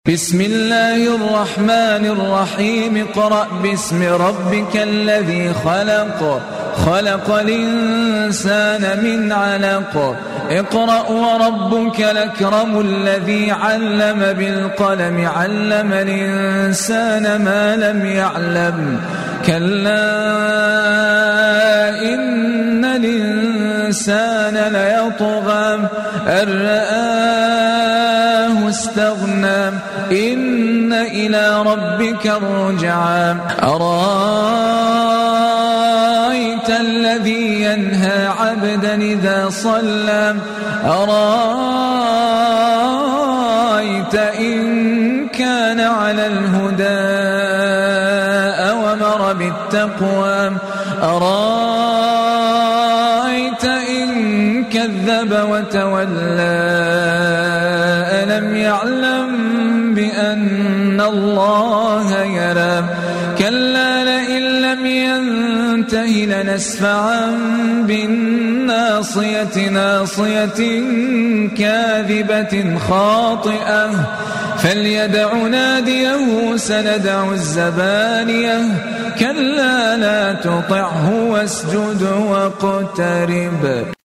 بسم الله الرحمن الرحيم اقرأ باسم ربك الذي خلق الإنسان من علق اقرأ وربك الأكرم الذي علم بالقلم علم الإنسان ما لم يعلم كلا إن الإنسان ليطغى أن رآه استغنى إن إلى ربك الرجعى أرأيت الذي ينهى عبدا إذا صلى أرأيت إن كان على الهدى أوامر بالتقوى أرأيت إن كذب وتولى ألم يعلم بأن الله يرى كلا لئن لم ينته لنسفعا بالناصية ناصية كاذبة خاطئة فليدع ناديه سندع الزبانية كلا لا تطعه واسجد واقترب.